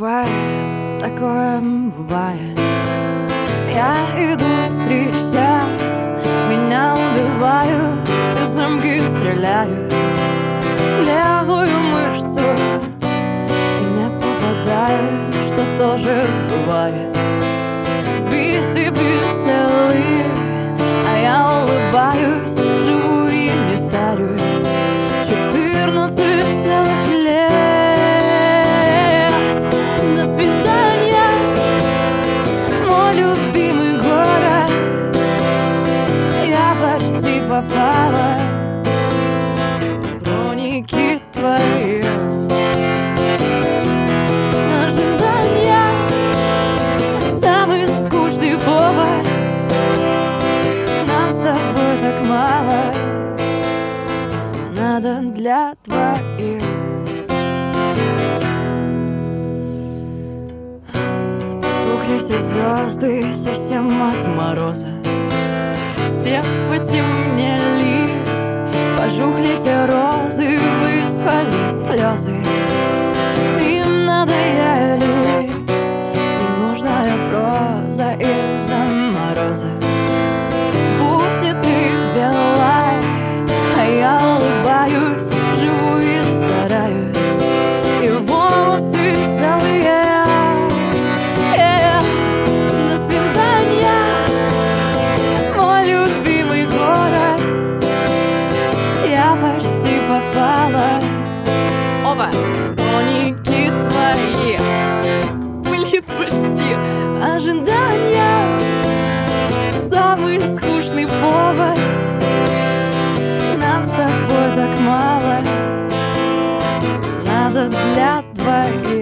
бывает, такое бывает. Я иду стричься, меня убивают, из замки стреляют в левую мышцу и не попадаю, что тоже бывает. Сбитые прицелы, а я улыбаюсь, живу и не старюсь. 14 целых лет. До свидания, мой любимый город. Я почти попала в хроники твои. Ожидания — самый скучный повод. Нам с тобой так мало надо для твоих. Потухли все звезды совсем от мороза. Все потемнели, пожухли те розы, вызвали слезы. Им надоели ненужная проза из-за мороза. Будет ли белая, а я улыбаюсь, живу и стараюсь, и волосы целые. До свидания, мой любимый город. Я почти попала в хроники твои. Блин, почти. Ожидания — самый скучный повод. Нам с тобой так мало надо для твоих.